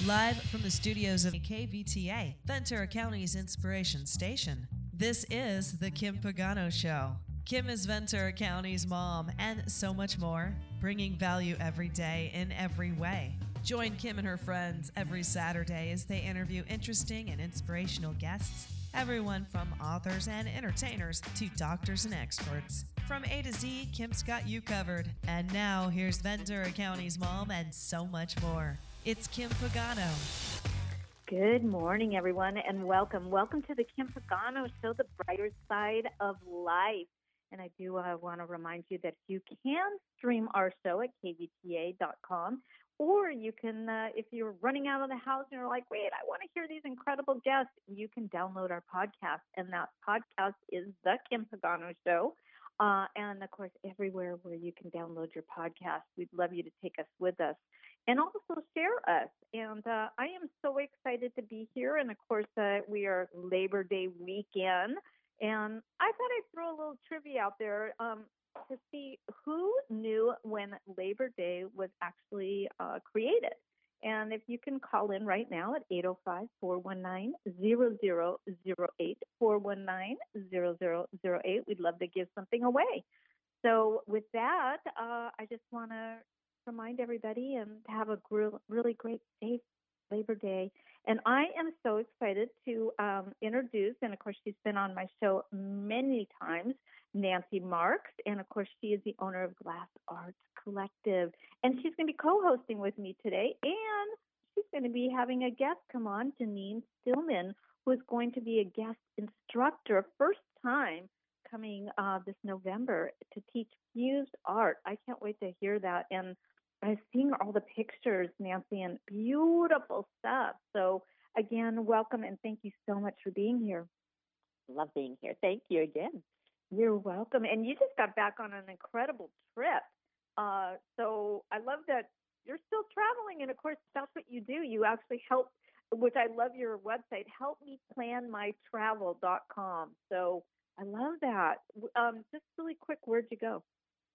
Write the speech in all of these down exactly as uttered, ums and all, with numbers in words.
Live from the studios of K V T A, Ventura County's inspiration station. This is The Kim Pagano Show. Kim is Ventura County's mom and so much more, bringing value every day in every way. Join Kim and her friends every Saturday as they interview interesting and inspirational guests, everyone from authors and entertainers to doctors and experts. From A to Z, Kim's got you covered. And now, here's Ventura County's mom and so much more. It's Kim Pagano. Good morning, everyone, and welcome. Welcome to the Kim Pagano Show, the brighter side of life. And I do uh, want to remind you that you can stream our show at K V T A dot com, or you can, uh, if you're running out of the house and you're like, wait, I want to hear these incredible guests, you can download our podcast. And that podcast is The Kim Pagano Show. Uh, and, of course, everywhere where you can download your podcast. We'd love you to take us with us and also share us. And uh, I am so excited to be here. And, of course, uh, we are Labor Day weekend. And I thought I'd throw a little trivia out there um, to see who knew when Labor Day was actually uh, created. And if you can call in right now at eight oh five, four one nine, zero zero zero eight, four one nine, zero zero zero eight, we'd love to give something away. So with that, uh, I just want to remind everybody and to have a gr- really great, safe Labor Day. And I am so excited to um, introduce, and of course she's been on my show many times, Nancy Marks. And of course she is the owner of Glass Arts Collective. And she's going to be co-hosting with me today. And she's going to be having a guest come on, Janine Stillman, who is going to be a guest instructor, first time coming uh, this November to teach fused art. I can't wait to hear that. And I'm seeing all the pictures, Nancy, and beautiful stuff. So, again, welcome, and thank you so much for being here. Love being here. Thank you again. You're welcome. And you just got back on an incredible trip. Uh, so I love that you're still traveling, and, of course, that's what you do. You actually help, which I love your website, help me plan my travel dot com. So I love that. Um, just really quick, where'd you go?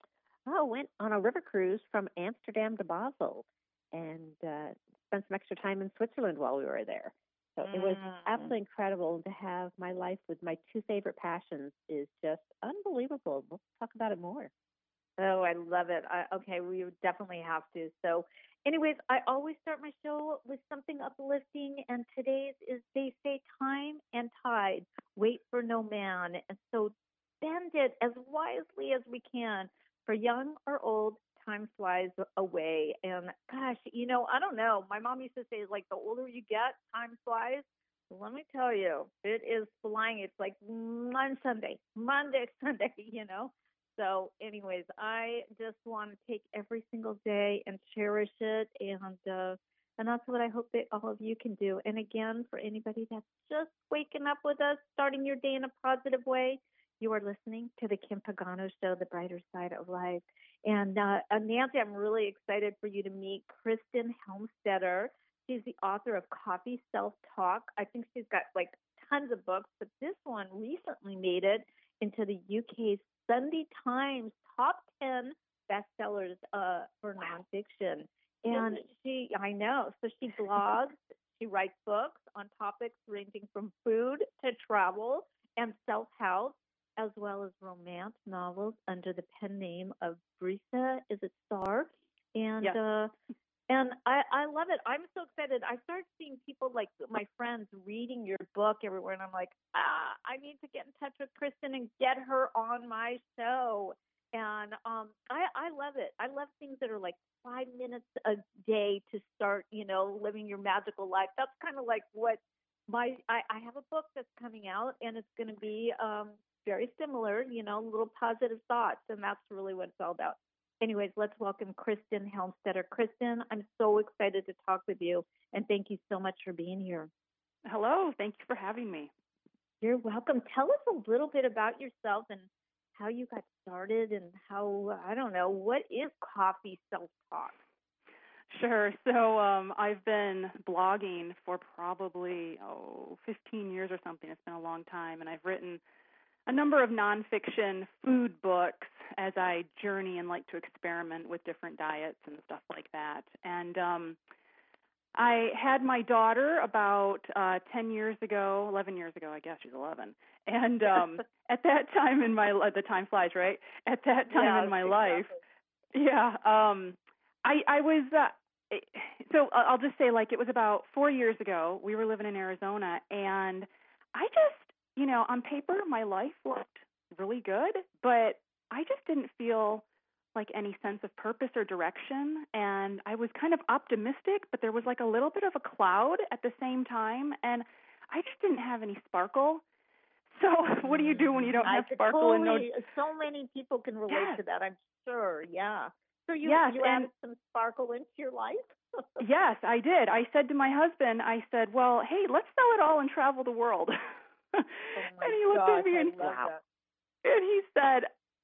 Oh, went on a river cruise from Amsterdam to Basel and uh, spent some extra time in Switzerland while we were there. So mm. it was absolutely incredible to have my life with my two favorite passions is just unbelievable. We'll talk about it more. Oh, I love it. I, okay, we definitely have to. So anyways, I always start my show with something uplifting, and today's is, they say, time and tide, wait for no man. And so spend it as wisely as we can. For young or old, time flies away. And gosh, you know, I don't know. My mom used to say, like, the older you get, time flies. Let me tell you, it is flying. It's like on Sunday, Monday, Sunday, you know. So anyways, I just want to take every single day and cherish it. And, uh, and that's what I hope that all of you can do. And again, for anybody that's just waking up with us, starting your day in a positive way, you are listening to the Kim Pagano Show, the brighter side of life. And uh, Nancy, I'm really excited for you to meet Kristen Helmstetter. She's the author of Coffee Self-Talk. I think she's got like tons of books, but this one recently made it into the U K's Sunday Times top ten bestsellers uh, for nonfiction. And she, I know, so she blogs, she writes books on topics ranging from food to travel and self-help, as well as romance novels under the pen name of Brisa, is it Star? And yes. uh, and I, I love it. I'm so excited. I started seeing people like my friends reading your book everywhere, and I'm like, ah, I need to get in touch with Kristen and get her on my show. And um, I, I love it. I love things that are like five minutes a day to start, you know, living your magical life. That's kind of like what my I, I have a book that's coming out, and it's going to be um, very similar, you know, little positive thoughts, and that's really what it's all about. Anyways, let's welcome Kristen Helmstetter. Kristen, I'm so excited to talk with you, and thank you so much for being here. Hello. Thank you for having me. You're welcome. Tell us a little bit about yourself and how you got started and how, I don't know, what is Coffee Self-Talk? Sure. So um, I've been blogging for probably, oh, fifteen years or something. It's been a long time, and I've written a number of nonfiction food books as I journey and like to experiment with different diets and stuff like that. And um, I had my daughter about uh, ten years ago, eleven years ago, I guess she's eleven. And um, at that time in my, uh, the time flies, right? At that time Yeah, in my exactly. life, yeah, um, I, I was, uh, so I'll just say, like, it was about four years ago. We were living in Arizona, and I just, you know, on paper, my life looked really good, but I just didn't feel like any sense of purpose or direction. And I was kind of optimistic, but there was like a little bit of a cloud at the same time. And I just didn't have any sparkle. So what do you do when you don't have I sparkle? totally, and no... So many people can relate yes. to that, I'm sure. Yeah. So you, yes, you and added some sparkle into your life? Yes, I did. I said to my husband, I said, well, hey, let's sell it all and travel the world. Oh my and he looked gosh, at me and, I love that. and he said,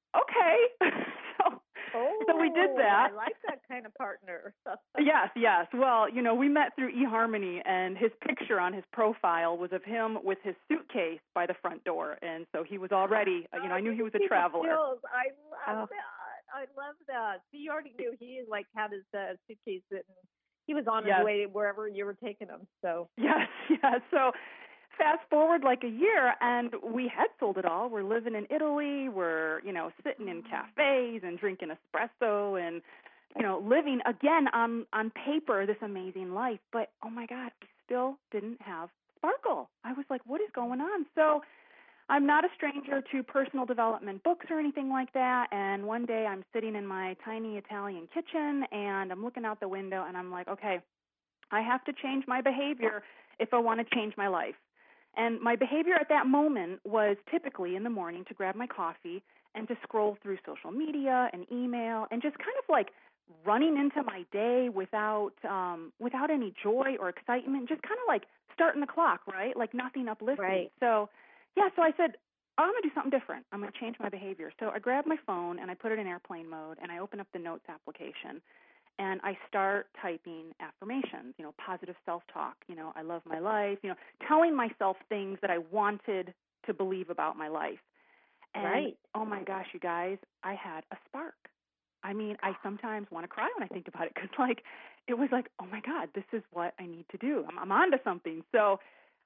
okay. so, Oh, so we did that. I like that kind of partner. Yes, yes. Well, you know, we met through eHarmony, and his picture on his profile was of him with his suitcase by the front door. And so he was already, you know, I knew he was a traveler. I love Oh. that. I love that. So you already knew he like had his uh, suitcase and he was on Yes. his way wherever you were taking him. So yes, yes. So fast forward like a year, and we had sold it all. We're living in Italy. We're, you know, sitting in cafes and drinking espresso and, you know, living again on on paper this amazing life. But oh my God, we still didn't have sparkle. I was like, what is going on? So I'm not a stranger to personal development books or anything like that. And one day I'm sitting in my tiny Italian kitchen and I'm looking out the window and I'm like, okay, I have to change my behavior if I want to change my life. And my behavior at that moment was typically in the morning to grab my coffee and to scroll through social media and email and just kind of like running into my day without um, without any joy or excitement, just kind of like starting the clock, right? Like nothing uplifting. Right. So, yeah, so I said, I'm going to do something different. I'm going to change my behavior. So I grabbed my phone and I put it in airplane mode and I open up the Notes application. And I start typing affirmations, you know, positive self-talk, you know, I love my life, you know, telling myself things that I wanted to believe about my life. And, right. oh, my gosh, you guys, I had a spark. I mean, I sometimes want to cry when I think about it because, like, it was like, oh, my God, this is what I need to do. I'm, I'm onto something. So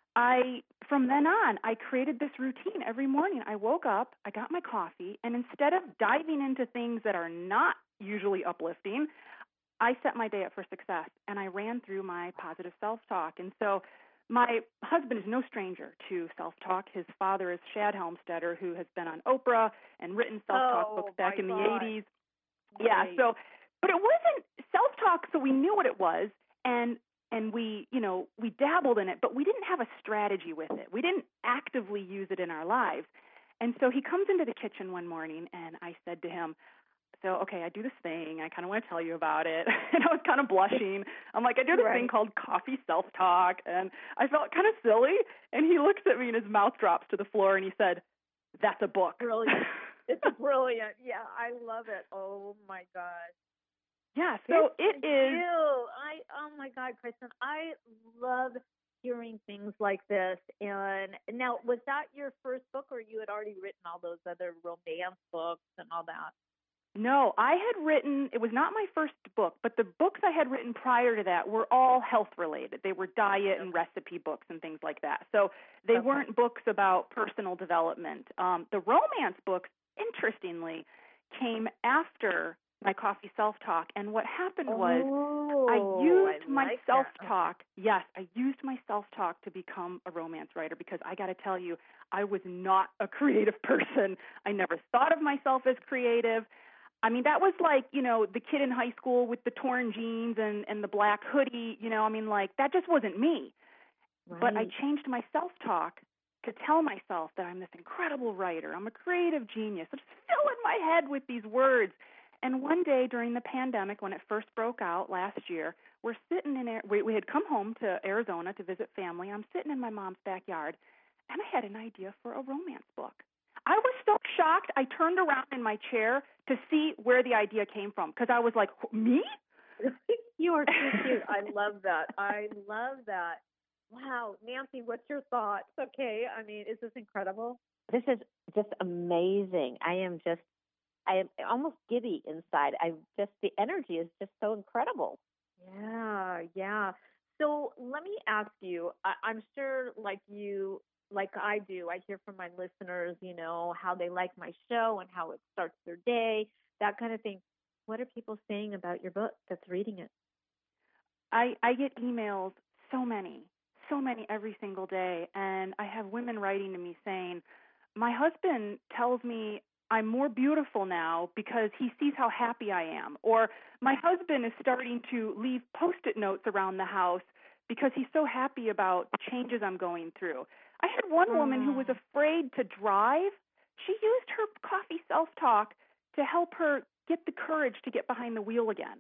I, from then on, I created this routine every morning. I woke up, I got my coffee, and instead of diving into things that are not usually uplifting, I set my day up for success, and I ran through my positive self-talk. And so my husband is no stranger to self-talk. His father is Shad Helmstetter, who has been on Oprah and written self-talk Oh, books back my in the God. eighties. Right. Yeah, so, but it wasn't self-talk, so we knew what it was, and and we, you know, we dabbled in it, but we didn't have a strategy with it. We didn't actively use it in our lives. And so he comes into the kitchen one morning, and I said to him, so, okay, I do this thing. I kind of want to tell you about it. And I was kind of blushing. I'm like, I do this right. thing called coffee self-talk. And I felt kind of silly. And he looks at me and his mouth drops to the floor and he said, that's a book. Brilliant. It's brilliant. Yeah, I love it. Oh, my gosh. Yeah, so Good it for is. You. I, oh, my God, Kristen, I love hearing things like this. And now, was that your first book or you had already written all those other romance books and all that? No, I had written, it was not my first book, but the books I had written prior to that were all health related. They were diet and recipe books and things like that. So they Okay. weren't books about personal development. Um, the romance books, interestingly, came after my coffee self-talk. And what happened was oh, I used I my like self-talk. Yes, I used my self-talk to become a romance writer because I got to tell you, I was not a creative person. I never thought of myself as creative. I mean, that was like, you know, the kid in high school with the torn jeans and, and the black hoodie, you know, I mean, like, that just wasn't me. Right. But I changed my self-talk to tell myself that I'm this incredible writer. I'm a creative genius. I just fill in my head with these words. And one day during the pandemic, when it first broke out last year, we're sitting in, we, we had come home to Arizona to visit family. I'm sitting in my mom's backyard, and I had an idea for a romance book. I was so shocked, I turned around in my chair to see where the idea came from because I was like, me? You are so cute. I love that. I love that. Wow. Nancy, what's your thoughts? Okay. I mean, is this incredible? This is just amazing. I am just, I am almost giddy inside. I just, the energy is just so incredible. Yeah. Yeah. So let me ask you, I, I'm sure like you, like I do, I hear from my listeners, you know, how they like my show and how it starts their day, that kind of thing. What are people saying about your book that's reading it? I, I get emails, so many, so many every single day, and I have women writing to me saying, my husband tells me I'm more beautiful now because he sees how happy I am, or my husband is starting to leave Post-it notes around the house because he's so happy about the changes I'm going through. I had one woman who was Mm. afraid to drive. She used her coffee self-talk to help her get the courage to get behind the wheel again.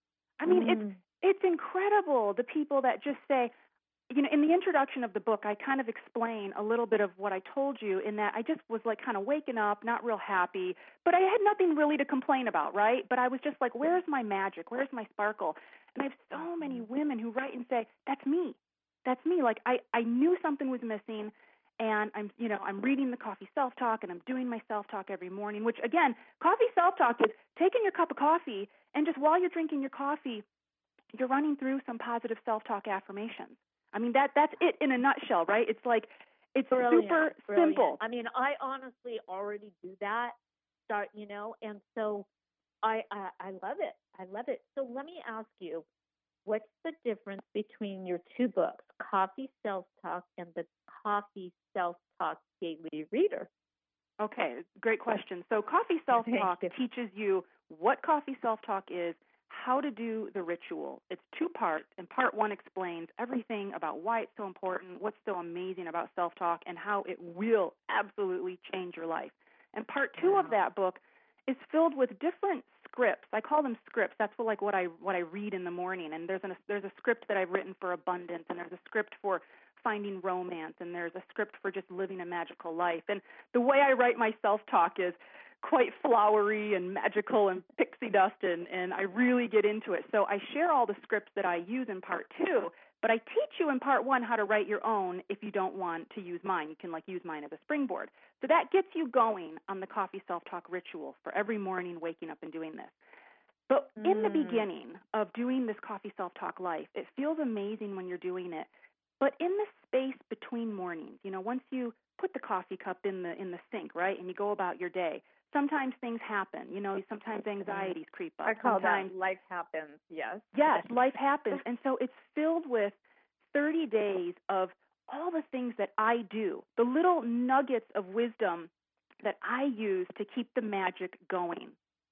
I mean, it's Mm. it's incredible, the people that just say, you know, in the introduction of the book, I kind of explain a little bit of what I told you in that I just was like kind of waking up, not real happy, but I had nothing really to complain about, right? But I was just like, where's my magic? Where's my sparkle? And I have so many women who write and say, that's me. That's me. Like I, I knew something was missing, and I'm, you know, I'm reading the coffee self-talk and I'm doing my self-talk every morning, which again, coffee self-talk is taking your cup of coffee and just while you're drinking your coffee, you're running through some positive self-talk affirmations. I mean, that that's it in a nutshell, right? It's like, it's Brilliant, super brilliant. simple. I mean, I honestly already do that. Start, you know, and so I, I I love it. I love it. So let me ask you, what's the difference between your two books, Coffee Self Talk and the Coffee Self Talk Daily Reader? Okay, great question. So coffee Thank self-talk you. teaches you what coffee self-talk is, how to do the ritual. It's two parts, and part one explains everything about why it's so important, what's so amazing about self-talk, and how it will absolutely change your life. And part two Wow. of that book is filled with different scripts. I call them scripts. That's what, like what I what I read in the morning. And there's an, there's a script that I've written for abundance, and there's a script for finding romance, and there's a script for just living a magical life. And the way I write my self-talk is quite flowery and magical and pixie dust, and, and I really get into it. So I share all the scripts that I use in part two, but I teach you in part one how to write your own if you don't want to use mine. You can like use mine as a springboard. So that gets you going on the coffee self-talk ritual for every morning waking up and doing this. But in the Mm. beginning of doing this coffee self-talk life, it feels amazing when you're doing it. But in the space between mornings, you know, once you put the coffee cup in the in the sink, right, and you go about your day, sometimes things happen. You know, sometimes anxieties creep up. I call sometimes, that life happens. Yes. yes, life happens. And so it's filled with thirty days of all the things that I do, the little nuggets of wisdom that I use to keep the magic going.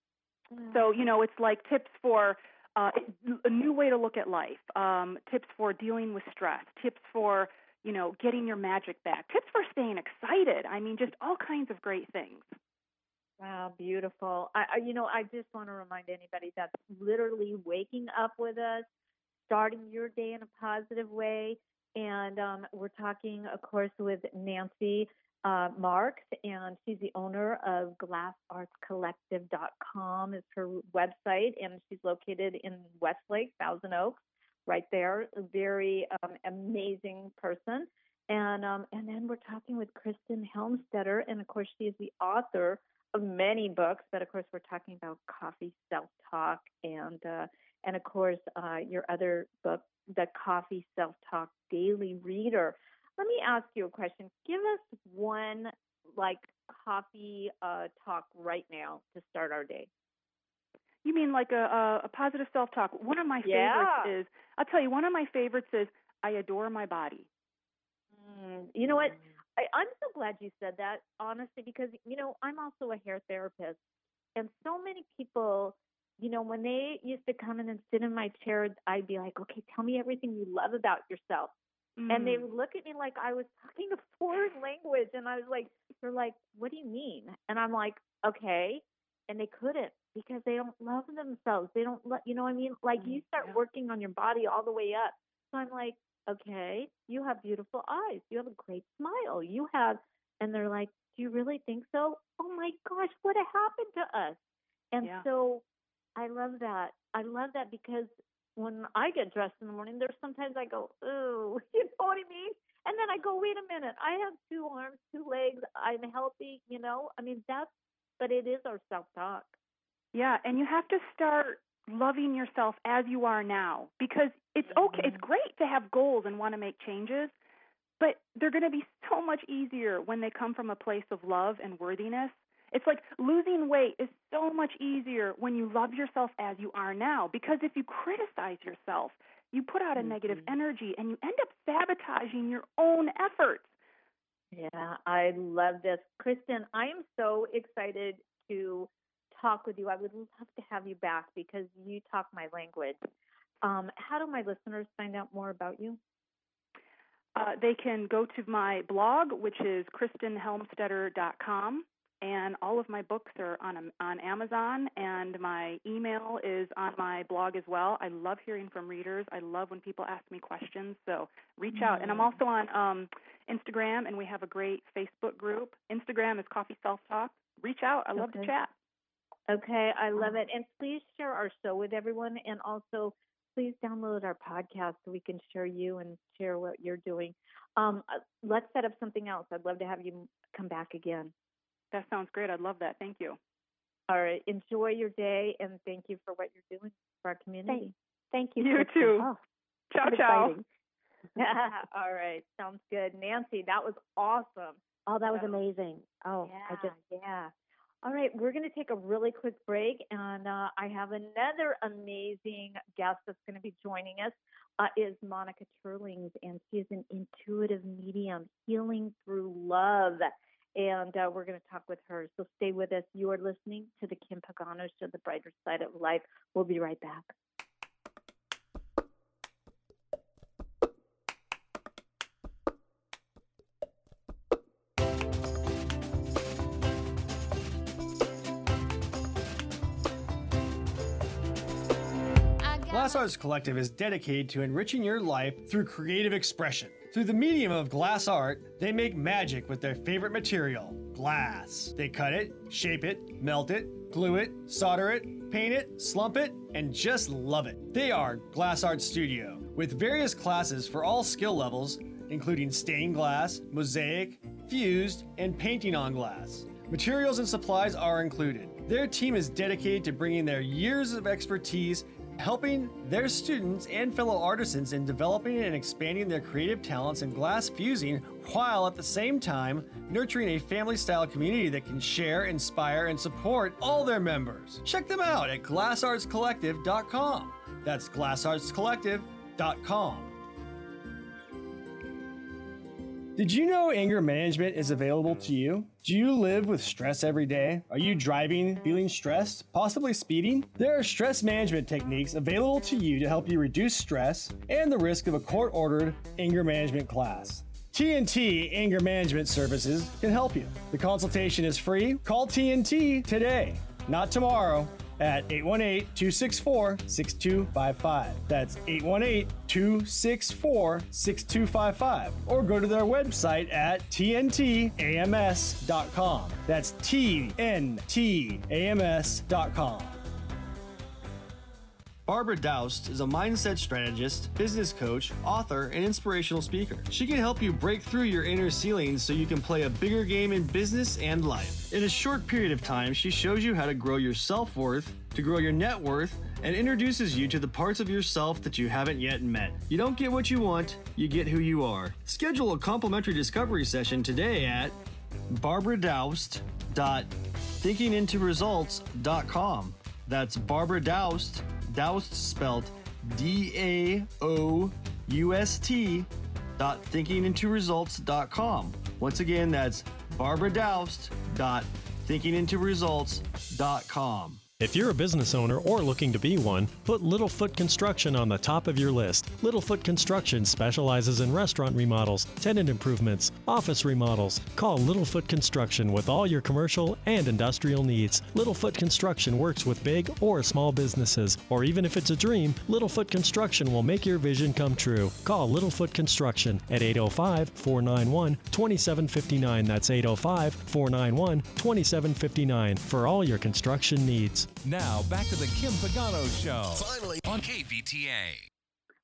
So, you know, it's like tips for uh, a new way to look at life, um, tips for dealing with stress, tips for, you know, getting your magic back, tips for staying excited. I mean, just all kinds of great things. Wow, beautiful. I, I, you know, I just want to remind anybody that's literally waking up with us, starting your day in a positive way. And um, we're talking, of course, with Nancy uh, Marks, and she's the owner of glass arts collective dot com is her website, and she's located in Westlake, Thousand Oaks, right there. A very um, amazing person. And um, and then we're talking with Kristen Helmstetter, and of course, she is the author of many books, but of course, we're talking about coffee self-talk and uh, and of course, uh, your other book, The Coffee Self-Talk Daily Reader. Let me ask you a question. Give us one like coffee uh, talk right now to start our day. You mean like a, a, a positive self-talk? One of my Yeah. favorites is, I'll tell you, one of my favorites is, I adore my body. Mm, you know what? I, I'm so glad you said that, honestly, because, you know, I'm also a hair therapist. And so many people, you know, when they used to come in and sit in my chair, I'd be like, okay, tell me everything you love about yourself. Mm. And they would look at me like I was talking a foreign language. And I was like, they're like, what do you mean? And I'm like, okay. And they couldn't because they don't love themselves. They don't let, you know what I mean? Like you start Yeah. working on your body all the way up. So I'm like, okay, you have beautiful eyes. You have a great smile. You have, and they're like, do you really think so? Oh my gosh, what happened to us? And Yeah. so I love that. I love that because when I get dressed in the morning, there's sometimes I go, ooh, you know what I mean? And then I go, wait a minute, I have two arms, two legs, I'm healthy, you know? I mean, that's, but it is our self talk. Yeah, and you have to start loving yourself as you are now, because it's okay. It's great to have goals and want to make changes, but they're going to be so much easier when they come from a place of love and worthiness. It's like losing weight is so much easier when you love yourself as you are now, because if you criticize yourself, you put out a mm-hmm. negative energy and you end up sabotaging your own efforts. Yeah, I love this. Kristen, I am so excited to talk with you. I would love to have you back because you talk my language. Um, how do my listeners find out more about you? Uh, they can go to my blog, which is kristen helmstetter dot com, and all of my books are on on Amazon, and my email is on my blog as well. I love hearing from readers. I love when people ask me questions, so reach mm-hmm. out. And I'm also on um, Instagram, and we have a great Facebook group. Instagram is Coffee Self Talk. Reach out. I love okay. to chat. Okay, I love it. And please share our show with everyone, and also please download our podcast so we can share you and share what you're doing. Um, let's set up something else. I'd love to have you come back again. That sounds great. I'd love that. Thank you. All right. Enjoy your day, and thank you for what you're doing for our community. Thank, thank you. You Kristen. too. Oh, ciao, ciao. All right. Sounds good. Nancy, that was awesome. Oh, that was so, amazing. Oh, yeah, I just yeah. All right, we're going to take a really quick break, and uh, I have another amazing guest that's going to be joining us. Uh, is Monica Turlings, and she's an intuitive medium, healing through love, and uh, we're going to talk with her. So stay with us. You are listening to the Kim Pagano Show, The Brighter Side of Life. We'll be right back. Glass Arts Collective is dedicated to enriching your life through creative expression. Through the medium of glass art, they make magic with their favorite material, glass. They cut it, shape it, melt it, glue it, solder it, paint it, slump it, and just love it. They are Glass Art Studio, with various classes for all skill levels, including stained glass, mosaic, fused, and painting on glass. Materials and supplies are included. Their team is dedicated to bringing their years of expertise, helping their students and fellow artisans in developing and expanding their creative talents in glass fusing, while at the same time nurturing a family-style community that can share, inspire, and support all their members. Check them out at glass arts collective dot com. That's glass arts collective dot com. Did you know anger management is available to you? Do you live with stress every day? Are you driving, feeling stressed, possibly speeding? There are stress management techniques available to you to help you reduce stress and the risk of a court-ordered anger management class. T N T Anger Management Services can help you. The consultation is free. Call T N T today, not tomorrow, at eight one eight, two six four, six two five five. That's eight one eight, two six four, six two five five. Or go to their website at T N T A M S dot com. That's T N T A M S dot com. Barbara Doust is a mindset strategist, business coach, author, and inspirational speaker. She can help you break through your inner ceilings so you can play a bigger game in business and life. In a short period of time, she shows you how to grow your self-worth, to grow your net worth, and introduces you to the parts of yourself that you haven't yet met. You don't get what you want, you get who you are. Schedule a complimentary discovery session today at barbara doust dot thinking into results dot com. That's Barbara Doust, Doust spelled D A O U S T dot thinking into results dot com. Once again, that's Barbara Doust dot thinking into results dot com. If you're a business owner or looking to be one, put Littlefoot Construction on the top of your list. Littlefoot Construction specializes in restaurant remodels, tenant improvements, office remodels. Call Littlefoot Construction with all your commercial and industrial needs. Littlefoot Construction works with big or small businesses, or even if it's a dream, Littlefoot Construction will make your vision come true. Call Littlefoot Construction at eight oh five, four nine one, two seven five nine. That's eight oh five, four nine one, two seven five nine for all your construction needs. Now, back to the Kim Pagano Show. Finally, on K V T A.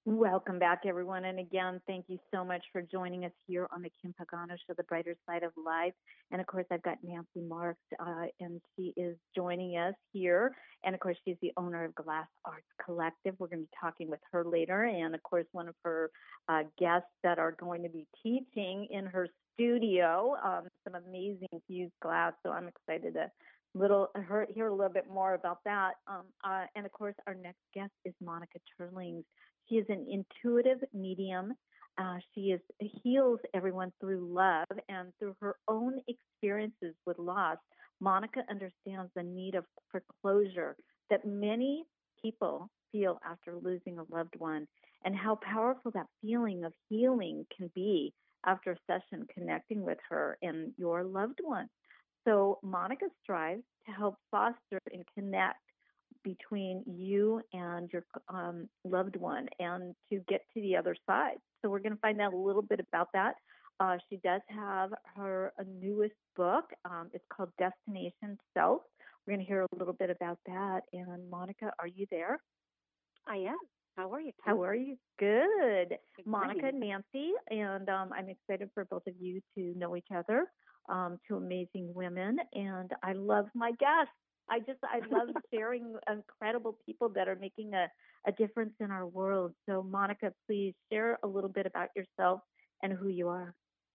Welcome back, everyone. And again, thank you so much for joining us here on the Kim Pagano Show, The Brighter Side of Life. And of course, I've got Nancy Marks, uh, and she is joining us here. And of course, she's the owner of Glass Arts Collective. We're going to be talking with her later. And of course, one of her uh, guests that are going to be teaching in her studio um, some amazing fused glass. So I'm excited to little her, hear a little bit more about that. Um, uh, and of course, our next guest is Monica Turlings. She is an intuitive medium. Uh, she is heals everyone through love, and through her own experiences with loss, Monica understands the need of for closure that many people feel after losing a loved one, and how powerful that feeling of healing can be after a session connecting with her and your loved one. So Monica strives to help foster and connect between you and your um, loved one and to get to the other side. So we're going to find out a little bit about that. Uh, she does have her uh, newest book. Um, it's called Destination Self. We're going to hear a little bit about that. And Monica, are you there? I am. How are you, Kim? How are you? Good. Good Monica, morning. Nancy, and um, I'm excited for both of you to know each other, um, two amazing women, and I love my guests. I just, I love sharing incredible people that are making a, a difference in our world. So, Monica, please share a little bit about yourself and who you are.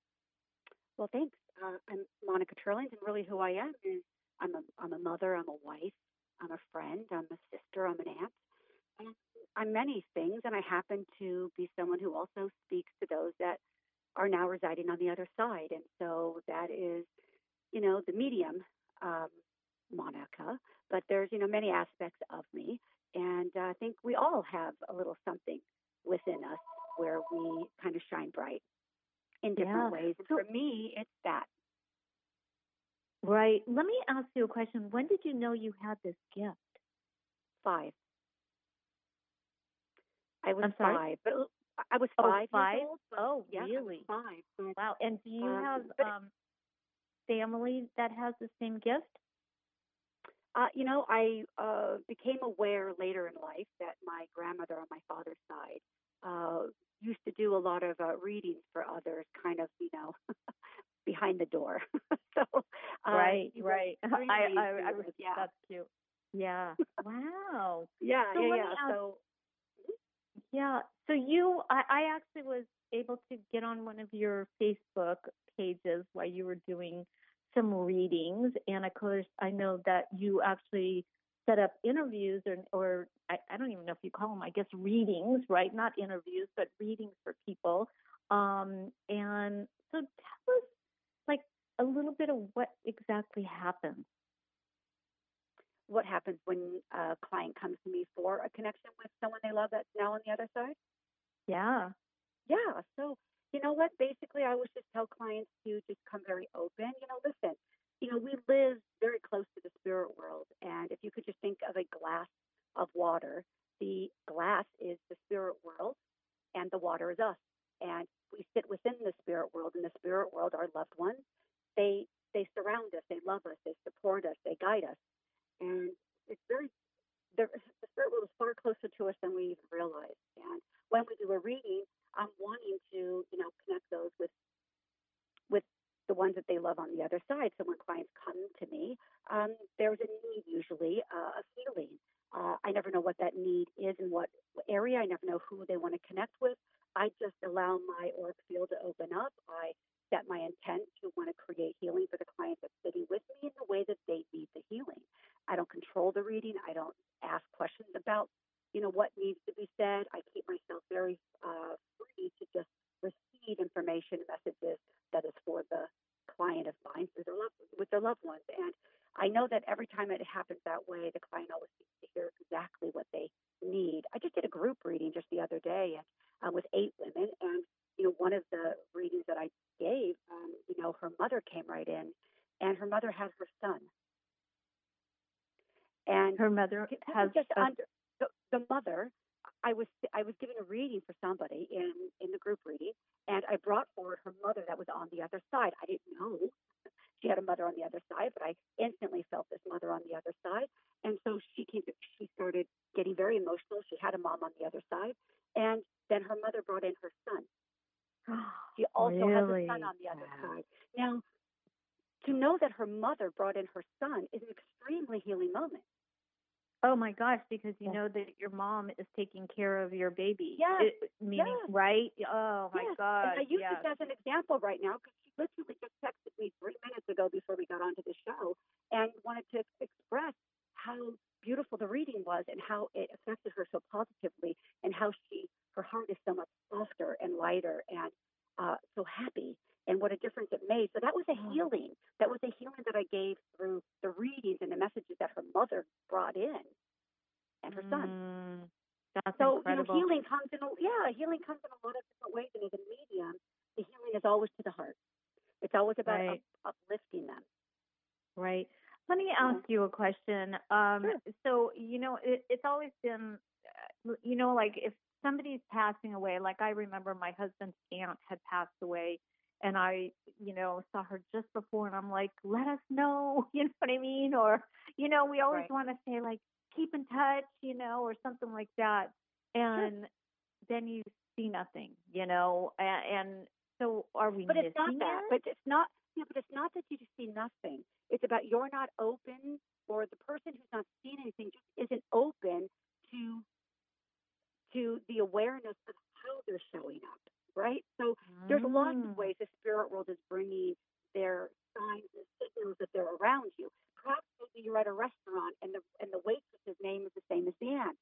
Well, thanks. Uh, I'm Monica Turlings, and really who I am is I'm a, I'm a mother, I'm a wife, I'm a friend, I'm a sister, I'm an aunt. And I'm many things, and I happen to be someone who also speaks to those that are now residing on the other side. And so that is, you know, the medium, um, Monica, but there's, you know, many aspects of me. And uh, I think we all have a little something within us where we kind of shine bright in different Yeah. ways. And So- for me, it's that. Right. Let me ask you a question. When did you know you had this gift? Five. I was I'm sorry? five, but I was Oh, five, five? years old. But Oh, yeah, I was really? five. But, Wow. And do you um, have but um, family that has the same gift? Uh, you know, I uh, became aware later in life that my grandmother on my father's side uh, used to do a lot of uh, readings for others, kind of, you know, behind the door. so, uh, Right, she was right. I, extremely I, I, intuitive, yeah, that's cute. Yeah. Wow. yeah, So yeah, let yeah. me ask, So, yeah. So you, I, I actually was able to get on one of your Facebook pages while you were doing some readings, and of course, I know that you actually set up interviews, or, or I, I don't even know if you call them, I guess, readings, right? Not interviews, but readings for people. Um, and so tell us, like, a little bit of what exactly happened. what happens when a client comes to me for a connection with someone they love that's now on the other side? Yeah. Yeah. So, you know what? Basically, I always just tell clients to just come very open. You know, listen, you know, we live very close to the spirit world. And if you could just think of a glass of water, the glass is the spirit world and the water is us. And we sit within the spirit world. In the spirit world, our loved ones, they they surround us, they love us, they support us, they guide us. And it's very the, the spirit world is far closer to us than we even realize. And when we do a reading, I'm wanting to, you know, connect those with with the ones that they love on the other side. So when clients come to me, um, there's a need usually uh, of healing. Uh, I never know what that need is in what area. I never know who they want to connect with. I just allow my auric field to open up. I set my intent to want to create healing for the client that's sitting with me in the way that they need the healing. I don't control the reading. I don't ask questions about, you know, what needs to be said. I keep myself very uh, free to just receive information, messages that is for the client of mine with their loved, with their loved ones. And I know that every time it happens that way, the client always seems to hear exactly what they need. I just did a group reading just the other day, and uh, with eight women, and you know, one of the readings that I gave, um, you know, her mother came right in, and her mother has her son, and Her mother has just a, under the, the mother. I was I was giving a reading for somebody in in the group reading, and I brought forward her mother that was on the other side. I didn't know she had a mother on the other side, but I instantly felt this mother on the other side, and so she came. To, she started getting very emotional. She had a mom on the other side, and then her mother brought in her son. She also has a Really? son on the other Wow. side. Now, to know that her mother brought in her son is an extremely healing moment. Oh my gosh, because you Yeah. know that your mom is taking care of your baby. Yes, It, meaning, yes. right? Oh my Yes, gosh. and I use yes. this as an example right now because she literally just texted me three minutes ago before we got onto the show and wanted to express how beautiful the reading was and how it affected her so positively and how she her heart is so much softer and lighter and uh, so happy and what a difference it made. So that was a healing. That was a healing that I gave through the readings and the messages that her mother brought in and her son. Mm, that's So, incredible. you know, healing comes in a, yeah, healing comes in a lot of different ways. And as a medium, the healing is always to the heart. It's always about Right. up, uplifting them. Right. Let me Yeah. ask you a question. Um, Sure. So, you know, it, it's always been, uh, you know, like if somebody's passing away, like I remember my husband's aunt had passed away and I, you know, saw her just before and I'm like, let us know, you know what I mean? Or, you know, we always Right. want to say like, keep in touch, you know, or something like that. And then you see nothing, you know, and, and so are we But it's not missing that. it? But it's not, yeah, but it's not that you just see nothing. It's about you're not open or the person who's not seeing anything just isn't open to to the awareness of how they're showing up, right? So there's lots of Mm. ways the spirit world is bringing their signs and signals that they're around you. Perhaps maybe you're at a restaurant and the and the waitress's name is the same as the aunt.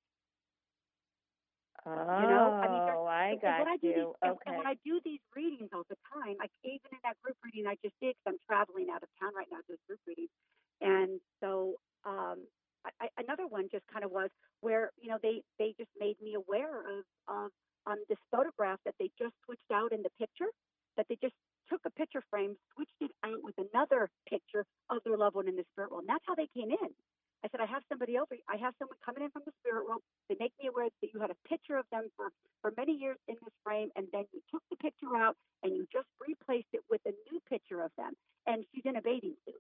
Oh, You know, I mean, there's, I and got when I do you. these, and, Okay. and when I do these readings all the time, like even in that group reading I just did, because I'm traveling out of town right now doing group readings, and so um, I, I, another one just kind of was where you know they they just made me aware of of um, this photograph that they just switched out in the picture, that they just took a picture frame, switched it out with another picture of their loved one in the spirit world, and that's how they came in. I said, I have somebody over. I have someone coming in from the spirit world. They make me aware that you had a picture of them for, for many years in this frame, and then you took the picture out and you just replaced it with a new picture of them. And she's in a bathing suit.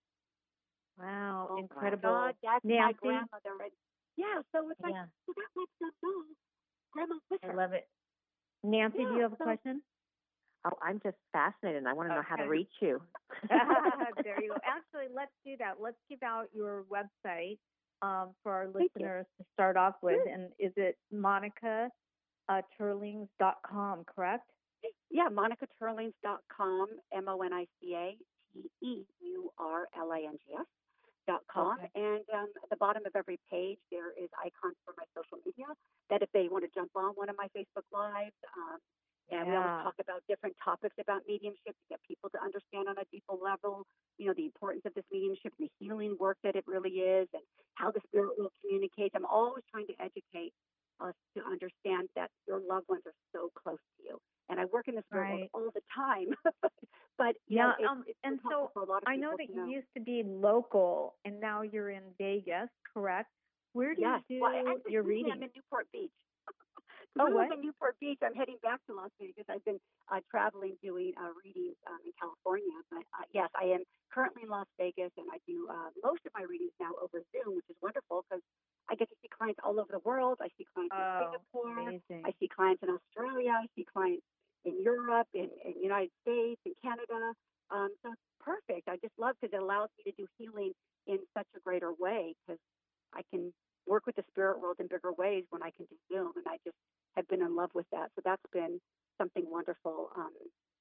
Wow, Oh incredible. my God, that's my Nancy? grandmother. And yeah, so it's like, Yeah, so that lets them know grandma's with I her. love it. Nancy, do Yeah, you have a so- question? Oh, I'm just fascinated. and I want to know how to Okay. reach you. There you go. Actually, let's do that. Let's give out your website um, for our Thank you. listeners to start off with. Sure. And is it monica turlings dot com, correct? Yeah, monica turlings dot com, M O N I C A T E U R L A N G S dot com. Okay. And um, at the bottom of every page, there is icons for my social media that if they want to jump on one of my Facebook Lives, um, and we always Yeah. talk about different topics about mediumship to get people to understand on a deeper level, you know, the importance of this mediumship and the healing work that it really is and how the spirit world communicates. I'm always trying to educate us to understand that your loved ones are so close to you. And I work in the spirit Right. world all the time. but, you Yeah, know, it's, um, it's and helpful so for a lot of I know people that to you know. used to be local and now you're in Vegas, correct? Where do Yes. you do Well, I- actually, your usually I'm reading? in Newport Beach. Oh, When I was what? in Newport Beach, I'm heading back to Las Vegas. I've been uh, traveling doing uh, readings um, in California. But uh, yes, I am currently in Las Vegas, and I do uh, most of my readings now over Zoom, which is wonderful because I get to see clients all over the world. I see clients in Oh, Singapore. amazing. I see clients in Australia. I see clients in Europe, in, in the United States, in Canada. Um, so it's perfect. I just love because it allows me to do healing in such a greater way because I can work with the spirit world in bigger ways when I can do Zoom. And I just have been in love with that. So that's been something wonderful um,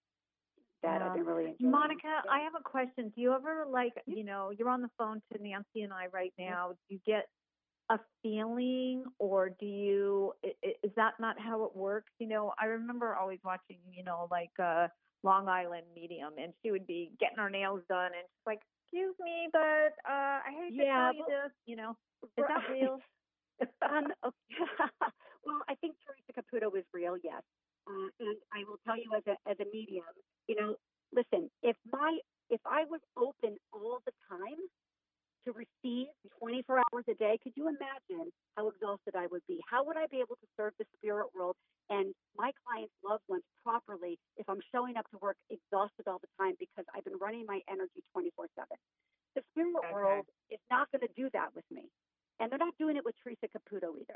that Yeah. I've been really enjoying. Monica, Yeah. I have a question. Do you ever like, you know, you're on the phone to Nancy and I right now. Do you get a feeling or do you, i- i- is that not how it works? You know, I remember always watching, you know, like uh, Long Island Medium and she would be getting her nails done and she's like, excuse me, but uh, I hate Yeah, to tell you well, this, you know, is that real? um, okay. Well, I think Teresa Caputo is real, yes. Uh, and I will tell you as a as a medium, you know, listen, if my if I was open all the time to receive twenty-four hours a day, could you imagine how exhausted I would be? How would I be able to serve the spirit world and my clients' loved ones properly if I'm showing up to work exhausted all the time because I've been running my energy twenty-four seven? The spirit Okay. world is not going to do that with me. And they're not doing it with Teresa Caputo either.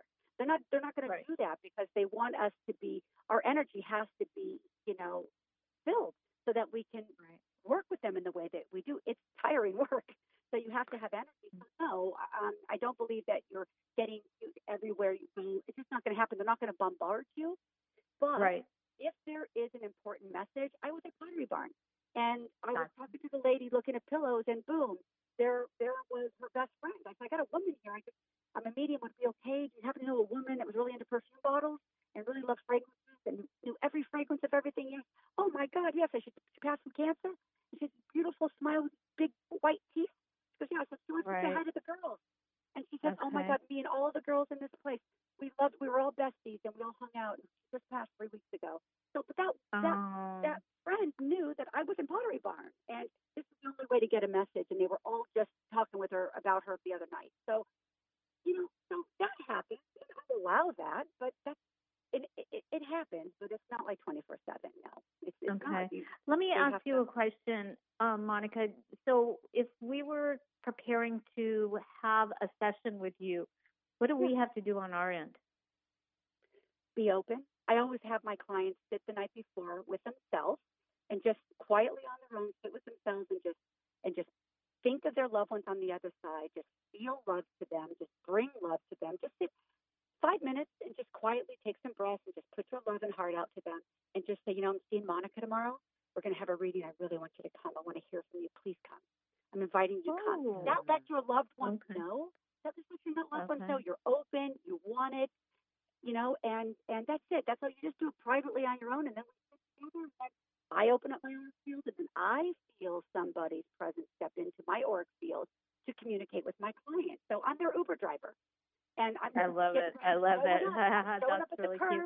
They're not they're not going Right. to do that because they want us to be, our energy has to be, you know, filled so that we can Right. work with them in the way that we do. It's tiring work. So you have to have energy. So no, um, I don't believe that you're getting cute everywhere you go. It's just not going to happen. They're not going to bombard you. But Right. if there is an important message, I was at Pottery Barn and I was Gotcha. talking to the lady looking at pillows, and boom, there there was her best friend. I said, I got a woman here. I just, I'm a medium. Would it be okay? Do you happen to know a woman that was really into perfume bottles and really loved fragrances and knew every fragrance of everything? Yes. Oh my God, yes. I should she passed from cancer. And she has a beautiful smile with big white teeth. She goes, yeah. I said, she wants to say Right. hi to the girls. And she said, oh my Okay. God, me and all the girls in this place, we loved, we were all besties and we all hung out. And she just passed three weeks ago. So, but that, that, Um, that friend knew that I was in Pottery Barn, and this is the only way to get a message. And they were all just talking with her about her the other night. So, you know, so that happens. And I allow that, but that's, it, it, it happens, but it's not like twenty-four seven. No, it's, it's Okay. not. You, Let me they ask have you to- a question, um, Monica. So if we were preparing to have a session with you, what do we have to do on our end? be open. I always have my clients sit the night before with themselves and just quietly on their own sit with themselves and just and just think of their loved ones on the other side. Just feel love to them. Just bring love to them. Just sit five minutes and just quietly take some breaths and just put your love and heart out to them and just say, you know, I'm seeing Monica tomorrow. We're going to have a reading. I really want you to come. I want to hear from you. Please come. I'm inviting you to come. Oh. That let your loved ones Okay. know. That is what your loved ones Okay. know. You're open. You want it. You know, and and that's it. That's all. You just do it privately on your own, and then we sit together. And I open up my auric field, and then I feel somebody's presence step into my auric field to communicate with my client. So I'm their Uber driver, and I'm I love getting it. I ready, love showing it. up, I'm showing That's up at really the cute. curb.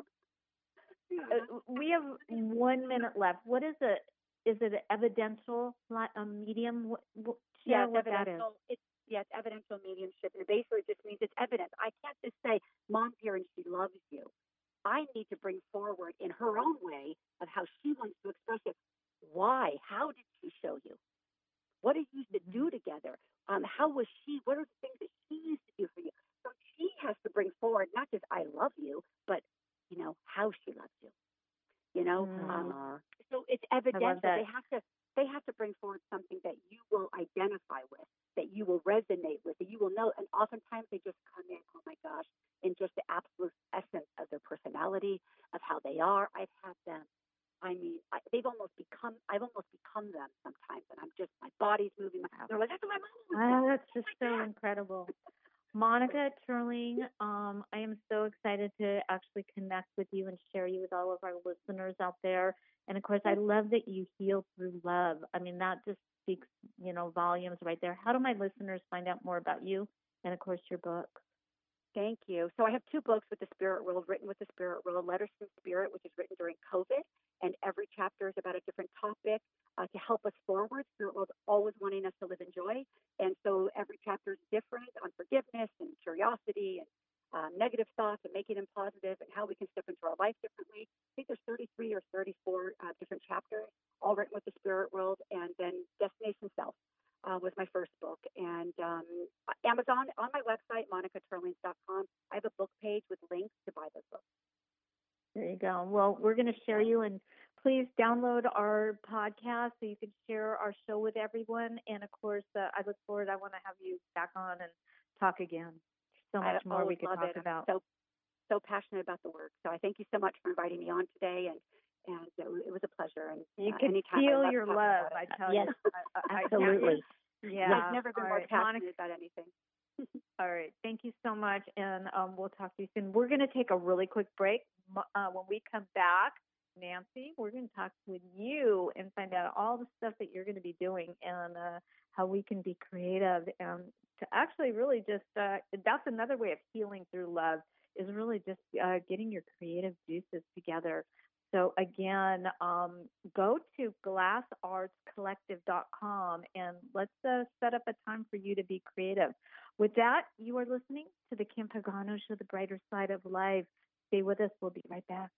Yeah, Uh, we have one minute left. What is it? Is it an evidential li- a medium? What, what, share yeah, it's what that is. evidential. It's yeah, it's evidential mediumship, and it basically just means it's evidence. I can't just say, "Mom's here and she loves you." I need to bring forward in her own way of how she wants to express it. Why? How did she show you? What did you used to do together? Um, how was she? What are the things that she used to do for you? So she has to bring forward not just "I love you," but you know how she loves you. You know, um, Aw. so it's evidential. that. They have to they have to bring forward something that you will identify with, that you will resonate with, that you will know. And oftentimes they just come in, oh my gosh, in just the absolute essence of their personality, of how they are. I've had them. I mean, I, they've almost become. I've almost become them sometimes, and I'm just my body's moving. My, they're like, that's what my mom was Ah, doing." that's just so incredible. Monica Turling, um, I am so excited to actually connect with you and share you with all of our listeners out there. And of course, I love that you heal through love. I mean, that just speaks, you know, volumes right there. How do my listeners find out more about you and, of course, your book? Thank you. So I have two books with the Spirit World, written with the Spirit World, Letters from Spirit, which is written during COVID, and every chapter is about a different topic uh, to help us forward. Spirit World always wanting us to live in joy, and so every chapter is different on forgiveness and curiosity and um, negative thoughts and making them positive and how we can step into our life differently. I think there's thirty-three or thirty-four uh, different chapters, all written with the Spirit World, and then Destination Self. Uh, was my first book. And um, Amazon, on my website, monica turlings dot com, I have a book page with links to buy those books. There you go. Well, we're going to share you, and please download our podcast so you can share our show with everyone. And of course, uh, I look forward. I want to have you back on and talk again. So much I more we always could love talk it. about. I'm so, so passionate about the work. So I thank you so much for inviting me on today, and and it, it was a pleasure. And You uh, can anytime I feel love your talking love, about it. I tell Yes, you. I, I, absolutely. I, yeah. I've never been All more right, passionate Monica, about anything. all right. Thank you so much. And um, we'll talk to you soon. We're going to take a really quick break. Mo- Uh, when we come back, Nancy, we're going to talk with you and find out all the stuff that you're going to be doing and uh, how we can be creative and to actually really just, uh, that's another way of healing through love is really just uh, getting your creative juices together. So again, um, go to glass arts collective dot com and let's uh, set up a time for you to be creative. With that, you are listening to the Kim Pagano Show, The Brighter Side of Life. Stay with us. We'll be right back.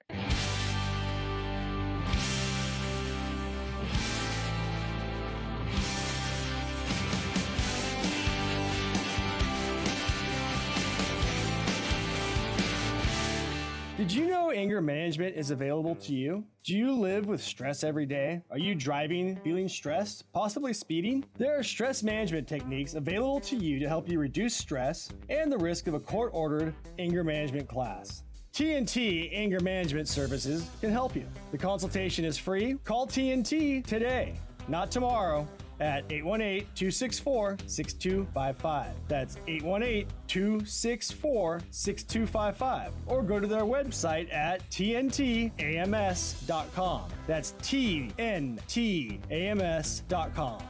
Did you know anger management is available to you? Do you live with stress every day? Are you driving, feeling stressed, possibly speeding? There are stress management techniques available to you to help you reduce stress and the risk of a court-ordered anger management class. T N T Anger Management Services can help you. The consultation is free. Call T N T today, not tomorrow, at eight one eight, two six four, six two five five. That's eight one eight, two six four, six two five five. Or go to their website at T N T A M S dot com. That's T N T A M S dot com.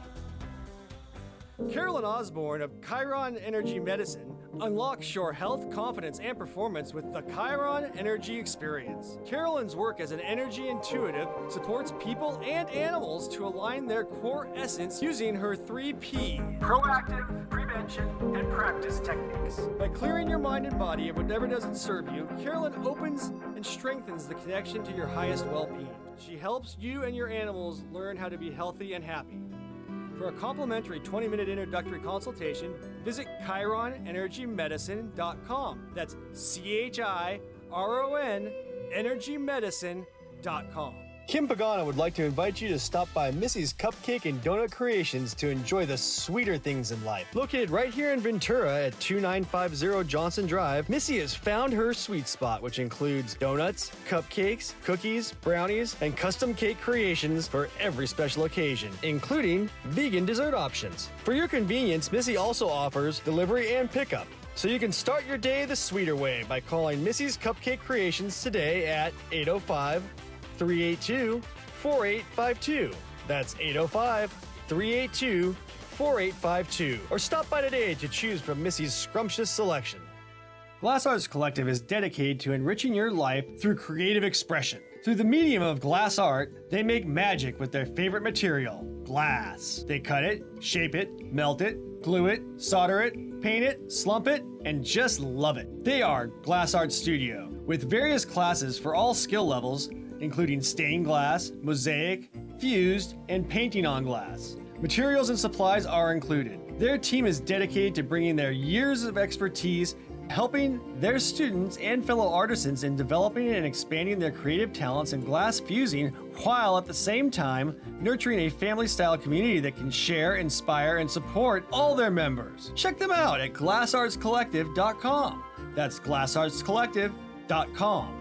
Carolyn Osborne of Chiron Energy Medicine unlocks your health, confidence, and performance with the Chiron Energy Experience. Carolyn's work as an energy intuitive supports people and animals to align their core essence using her three P: proactive, prevention, and practice techniques. By clearing your mind and body of whatever doesn't serve you, Carolyn opens and strengthens the connection to your highest well-being. She helps you and your animals learn how to be healthy and happy. For a complimentary twenty minute introductory consultation, visit chiron energy medicine dot com. That's C H I R O N energy medicine dot com. Kim Pagano would like to invite you to stop by Missy's Cupcake and Donut Creations to enjoy the sweeter things in life. Located right here in Ventura at two nine five zero Johnson Drive, Missy has found her sweet spot, which includes donuts, cupcakes, cookies, brownies, and custom cake creations for every special occasion, including vegan dessert options. For your convenience, Missy also offers delivery and pickup. So you can start your day the sweeter way by calling Missy's Cupcake Creations today at eight oh five, three eight two, four eight five two. That's eight oh five, three eight two, four eight five two. Or stop by today to choose from Missy's scrumptious selection. Glass Arts Collective is dedicated to enriching your life through creative expression. Through the medium of glass art, they make magic with their favorite material, glass. They cut it, shape it, melt it, glue it, solder it, paint it, slump it, and just love it. They are Glass Art Studio, with various classes for all skill levels, including stained glass, mosaic, fused, and painting on glass. Materials and supplies are included. Their team is dedicated to bringing their years of expertise, helping their students and fellow artisans in developing and expanding their creative talents in glass fusing, while at the same time nurturing a family-style community that can share, inspire, and support all their members. Check them out at glass arts collective dot com. That's glass arts collective dot com.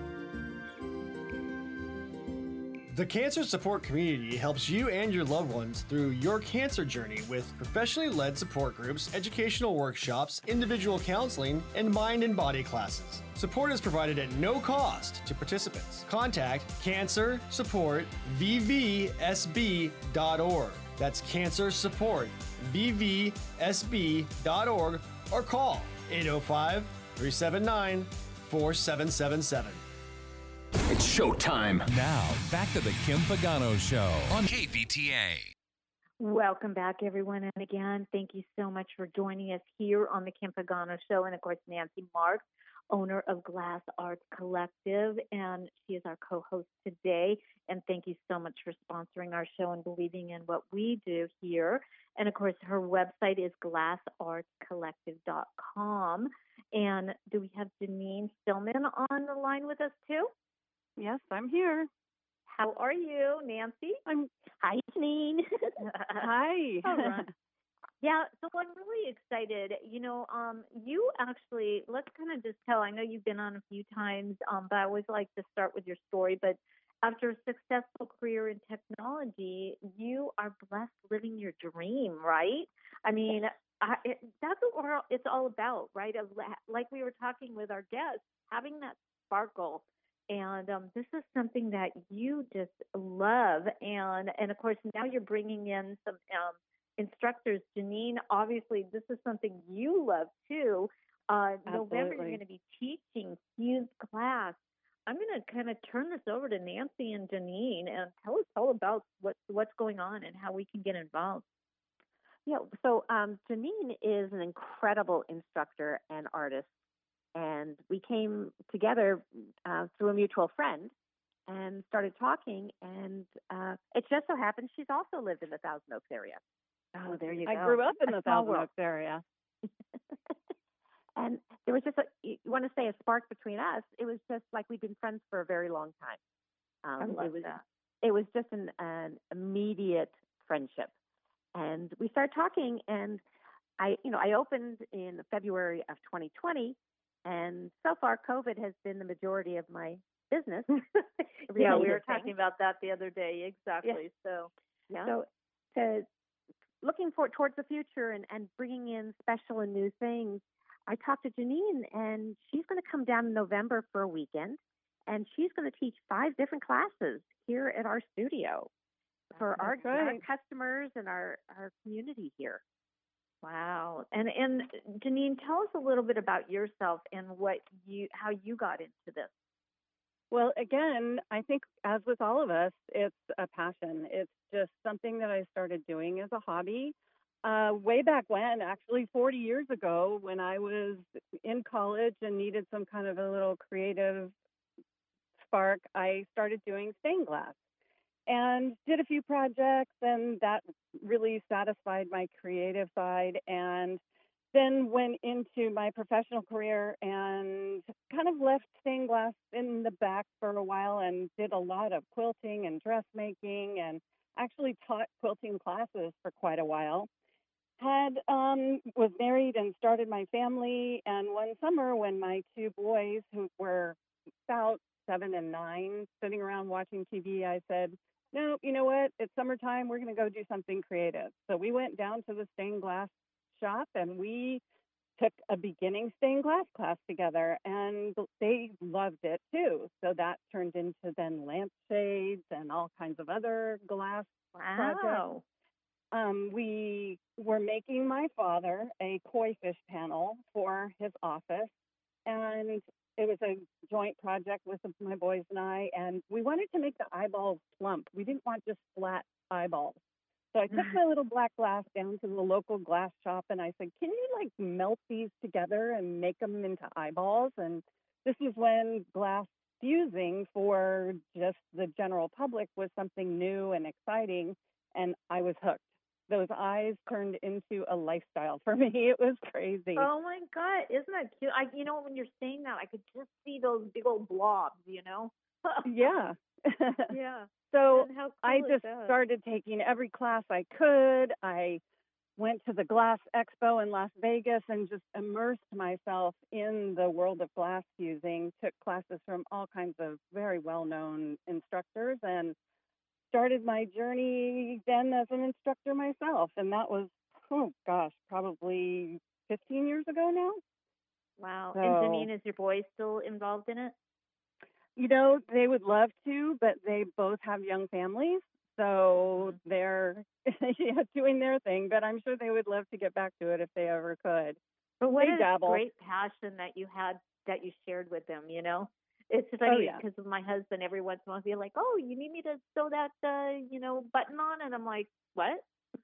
The Cancer Support Community helps you and your loved ones through your cancer journey with professionally led support groups, educational workshops, individual counseling, and mind and body classes. Support is provided at no cost to participants. Contact cancer support v v s b dot org. That's cancer support v v s b dot org or call eight oh five, three seven nine, four seven seven seven. It's showtime. Now, back to the Kim Pagano Show on K V T A. Welcome back, everyone. And again, thank you so much for joining us here on the Kim Pagano Show. And of course, Nancy Marks, owner of Glass Arts Collective, and she is our co-host today. And thank you so much for sponsoring our show and believing in what we do here. And of course, her website is glass arts collective dot com. And do we have Janine Stillman on the line with us too? Yes, I'm here. How are you, Nancy? I'm. Hi, Janine. Hi. All right. Yeah, so I'm really excited. You know, um, you actually, let's kind of just tell, I know you've been on a few times, um, but I always like to start with your story. But after a successful career in technology, you are blessed living your dream, right? I mean, I, it, that's what we're, it's all about, right? Of, like we were talking with our guests, having that sparkle. And um, this is something that you just love. And, and of course, now you're bringing in some um, instructors. Janine, obviously, this is something you love, too. Uh, November, you're going to be teaching fused glass. I'm going to kind of turn this over to Nancy and Janine and tell us all about what, what's going on and how we can get involved. Yeah, so um, Janine is an incredible instructor and artist. And we came together uh, through a mutual friend and started talking. And uh, it just so happens she's also lived in the Thousand Oaks area. Oh, there you I go. grew up in A the small Thousand world. Oaks area. And there was just a, you want to say a spark between us. It was just like we'd been friends for a very long time. Um, I love it was, that. It was just an, an immediate friendship. And we started talking, and I, you know, I opened in February of twenty twenty, and so far COVID has been the majority of my business. Yeah, we were Related talking things. about that the other day. Exactly. So, yeah. So, to looking for towards the future and, and bringing in special and new things, I talked to Janine, and she's going to come down in November for a weekend, and she's going to teach five different classes here at our studio for our, our customers and our, our community here. Wow. And and Janine, tell us a little bit about yourself and what you how you got into this. Well, again, I think as with all of us, it's a passion. It's just something that I started doing as a hobby uh, way back when, actually forty years ago, when I was in college and needed some kind of a little creative spark. I started doing stained glass and did a few projects, and that really satisfied my creative side. And then went into my professional career and kind of left stained glass in the back for a while and did a lot of quilting and dressmaking, and actually taught quilting classes for quite a while. Had um, was married and started my family, and one summer when my two boys, who were about seven and nine, sitting around watching T V, I said, no, you know what? It's summertime. We're going to go do something creative. So we went down to the stained glass shop, and we took a beginning stained glass class together, and they loved it too. So that turned into then lampshades and all kinds of other glass wow. projects. Um, we were making my father a koi fish panel for his office, and it was a joint project with my boys and I, and we wanted to make the eyeballs plump. We didn't want just flat eyeballs. So I took my little black glass down to the local glass shop, and I said, can you like melt these together and make them into eyeballs? And this is when glass fusing for just the general public was something new and exciting, and I was hooked. Those eyes turned into a lifestyle for me. It was crazy. Oh my God, isn't that cute? I, you know, when you're saying that, I could just see those big old blobs, you know? Yeah. Yeah. So And how cool I is just that? started taking every class I could. I went to the Glass Expo in Las Vegas and just immersed myself in the world of glass fusing, took classes from all kinds of very well-known instructors, and started my journey then as an instructor myself. And that was, oh gosh, probably fifteen years ago now. Wow. So, and Janine, is your boy still involved in it? You know, they would love to, but they both have young families. So they're yeah, doing their thing, but I'm sure they would love to get back to it if they ever could. But what they a dabble. great passion that you had, that you shared with them, you know? It's funny Oh, yeah. because with my husband, every once in a while, he'll be like, oh, you need me to sew that, uh, you know, button on? And I'm like, what?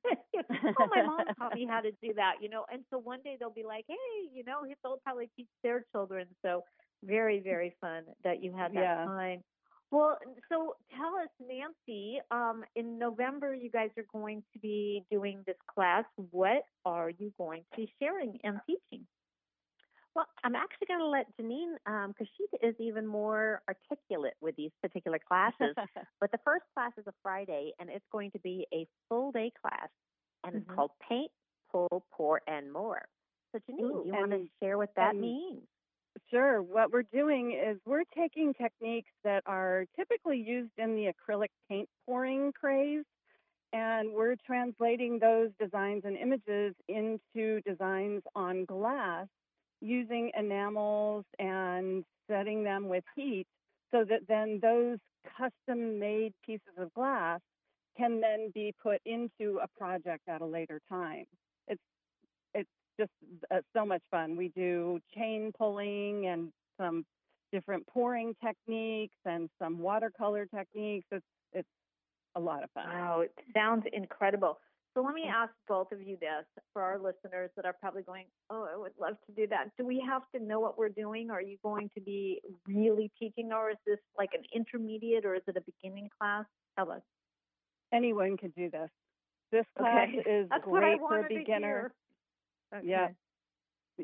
Oh, my mom taught me how to do that, you know? And so one day they'll be like, hey, you know, they'll probably teach their children. So very, very fun that you had that Yeah. time. Well, so tell us, Nancy, um, in November, you guys are going to be doing this class. What are you going to be sharing and teaching? Well, I'm actually going to let Janine, because um, she is even more articulate with these particular classes. But the first class is a Friday, and it's going to be a full day class, and mm-hmm. it's called Paint, Pull, Pour, and More. So, Janine, Ooh, you and, want to share what that and, means? Sure. What we're doing is we're taking techniques that are typically used in the acrylic paint pouring craze, and we're translating those designs and images into designs on glass, using enamels and setting them with heat so that then those custom-made pieces of glass can then be put into a project at a later time. It's it's just uh, so much fun. We do chain pulling and some different pouring techniques and some watercolor techniques. It's it's a lot of fun. Wow, it sounds incredible. So let me ask both of you this for our listeners that are probably going, oh, I would love to do that. Do we have to know what we're doing? Are you going to be really teaching, or is this like an intermediate, or is it a beginning class? Tell us. Anyone could do this. This class okay. is That's great what I for a beginner. Okay. Yeah. Yeah.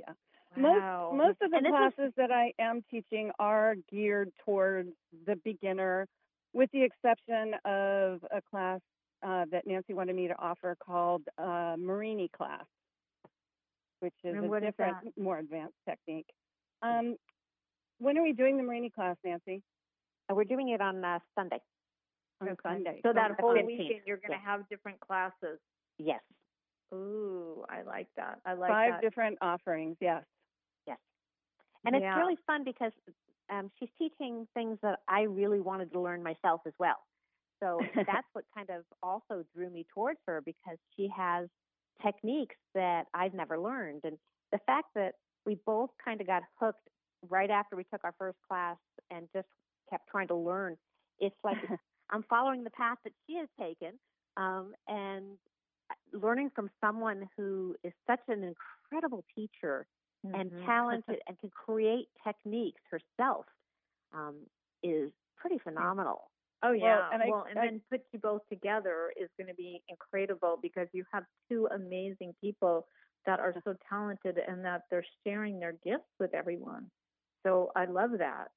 Wow. Most most of the And this classes is that I am teaching are geared towards the beginner, with the exception of a class uh, that Nancy wanted me to offer called uh, Marini class, which is And a what is different, that? more advanced technique. Um, when are we doing the Marini class, Nancy? uh, we're doing it on uh, Sunday. On Okay. Sunday. So So that the whole fifteenth. weekend you're going to Yes. have different classes. Yes. Ooh, I like that. I like five that. different offerings, yes. Yes. And it's Yeah. really fun because um, she's teaching things that I really wanted to learn myself as well. So that's what kind of also drew me towards her, because she has techniques that I've never learned. And the fact that we both kind of got hooked right after we took our first class and just kept trying to learn, it's like I'm following the path that she has taken, um, and learning from someone who is such an incredible teacher and Mhm. talented and can create techniques herself um, is pretty phenomenal. Oh Well, yeah. and I- well, and I- then put you both together is going to be incredible, because you have two amazing people that are so talented and that they're sharing their gifts with everyone. So I love that.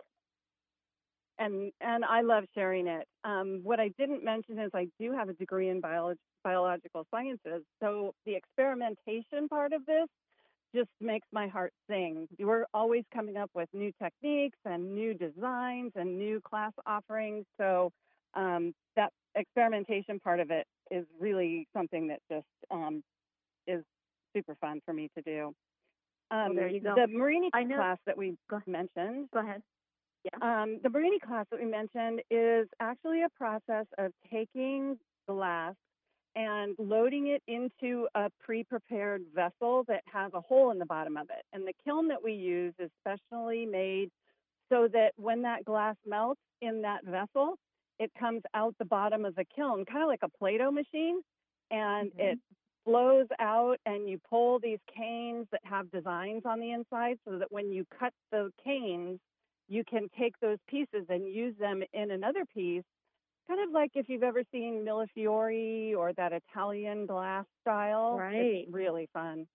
and and I love sharing it. Um, what I didn't mention is I do have a degree in biology, biological sciences, so the experimentation part of this just makes my heart sing. We're always coming up with new techniques and new designs and new class offerings, so um, that experimentation part of it is really something that just um, is super fun for me to do. Um, Well, there you go. The Marini I know- class that we Go- mentioned, Go ahead. Yeah. um, the Marini class that we mentioned is actually a process of taking glass and loading it into a pre-prepared vessel that has a hole in the bottom of it. And the kiln that we use is specially made so that when that glass melts in that vessel, it comes out the bottom of the kiln, kind of like a Play-Doh machine, and Mhm. it flows out, and you pull these canes that have designs on the inside so that when you cut the canes, you can take those pieces and use them in another piece, kind of like if you've ever seen Millefiori or that Italian glass style. Right. It's really fun.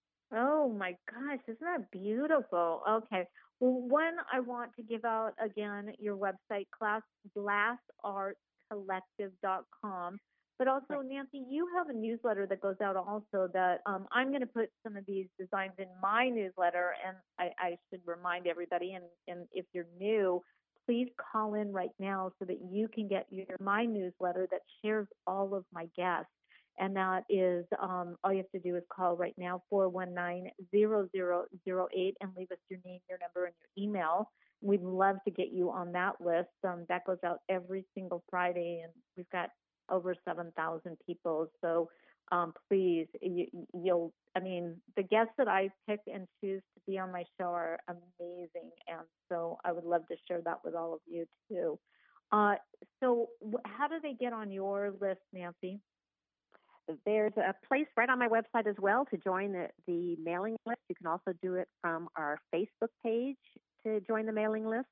Oh my gosh, isn't that beautiful? Okay. Well, one, I want to give out again your website, class glass arts collective dot com. But also, Nancy, you have a newsletter that goes out also that um, I'm going to put some of these designs in my newsletter. And I, I should remind everybody, and, and if you're new, please call in right now so that you can get your my newsletter that shares all of my guests. And that is, um, all you have to do is call right now, four one nine, zero zero zero eight, and leave us your name, your number, and your email. We'd love to get you on that list. Um, that goes out every single Friday, and we've got over seven thousand people. So um, please, you, you'll, I mean, the guests that I pick and choose to be on my show are amazing. And so I would love to share that with all of you too. Uh, so w- how do they get on your list, Nancy? There's a place right on my website as well to join the, the mailing list. You can also do it from our Facebook page to join the mailing list.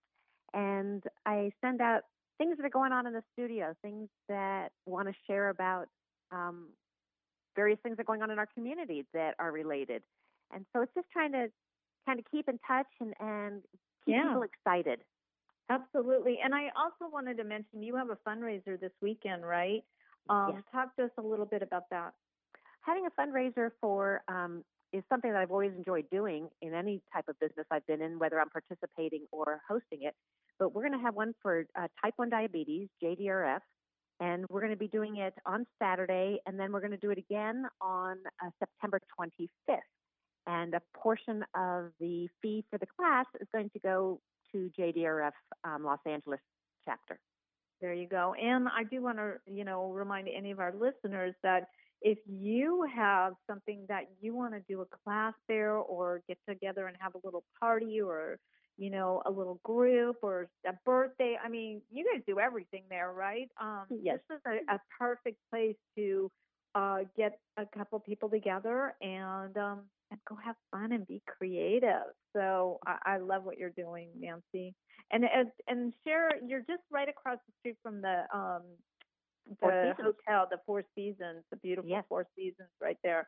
And I send out things that are going on in the studio, things that want to share about um, various things that are going on in our community that are related. And so it's just trying to kind of keep in touch and, and keep Yeah. people excited. Absolutely. And I also wanted to mention you have a fundraiser this weekend, right? Um, Yes. Talk to us a little bit about that. Having a fundraiser for um, is something that I've always enjoyed doing in any type of business I've been in, whether I'm participating or hosting it. But we're going to have one for uh, type one diabetes, J D R F, and we're going to be doing it on Saturday, and then we're going to do it again on uh, September twenty-fifth. And a portion of the fee for the class is going to go to J D R F um, Los Angeles chapter. There you go. And I do want to, you know, remind any of our listeners that if you have something that you want to do a class there or get together and have a little party or, you know, a little group or a birthday, I mean, you guys do everything there, right? Um, Yes. This is a, a perfect place to uh, get a couple people together and um, and go have fun and be creative. So I, I love what you're doing, Nancy. And and and share, you're just right across the street from the um Four the Seasons. hotel, the Four Seasons, the beautiful Yes. Four Seasons right there.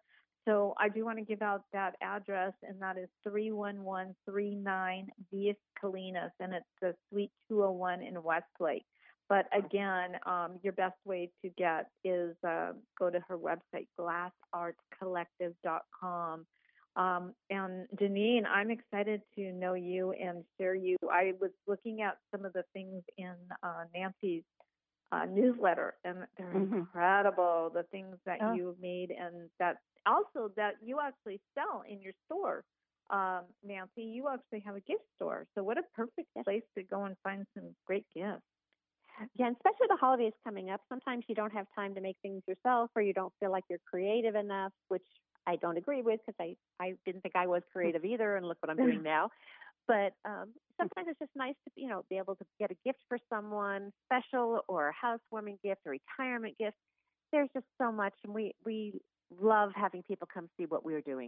So I do want to give out that address, and that is three one one three nine Via Colinas, and it's the Suite two oh one in Westlake. But again, um, your best way to get is uh, go to her website, glass arts collective dot com. Um, and Janine, I'm excited to know you and share you. I was looking at some of the things in uh, Nancy's uh, newsletter, and they're mm-hmm. incredible, the things that oh. you made, and that also that you actually sell in your store. Um, Nancy, you actually have a gift store. So what a perfect place to go and find some great gifts. Yeah, and especially the holidays coming up. Sometimes you don't have time to make things yourself, or you don't feel like you're creative enough, which I don't agree with, because I, I didn't think I was creative either, and look what I'm doing now. But um, sometimes it's just nice to, you know, be able to get a gift for someone special, or a housewarming gift, or retirement gift. There's just so much, and we, we love having people come see what we're doing.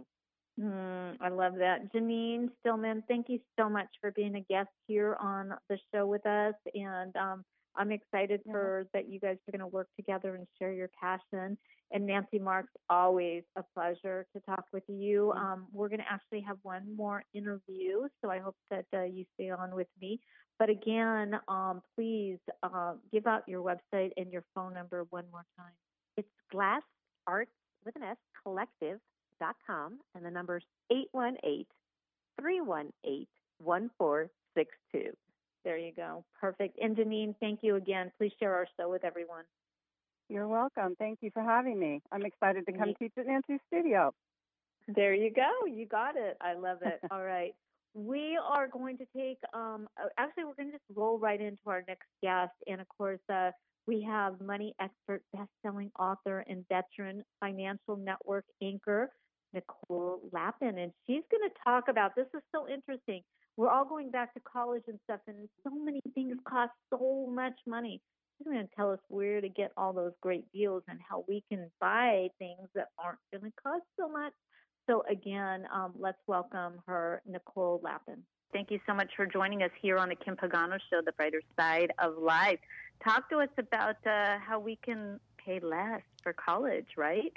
Mm, I love that. Janine Stillman, thank you so much for being a guest here on the show with us. And um, I'm excited for yeah. that you guys are going to work together and share your passion. And Nancy Marks, always a pleasure to talk with you. Um, we're going to actually have one more interview, so I hope that uh, you stay on with me. But again, um, please uh, give out your website and your phone number one more time. It's Glass Arts with an S, collective dot com, and the number's eight one eight, three one eight, one four six two. There you go. Perfect. And Janine, thank you again. Please share our show with everyone. You're welcome. Thank you for having me. I'm excited to come teach at Nancy's studio. There you go. You got it. I love it. All right. We are going to take, um, actually, we're going to just roll right into our next guest. And of course, uh, we have money expert, best-selling author, and veteran financial network anchor, Nicole Lapin. And she's going to talk about, this is so interesting. We're all going back to college and stuff, and so many things cost so much money. She's going to tell us where to get all those great deals and how we can buy things that aren't going to cost so much. So again, um, let's welcome her, Nicole Lapin. Thank you so much for joining us here on the Kim Pagano Show, The Brighter Side of Life. Talk to us about uh, how we can pay less for college, right?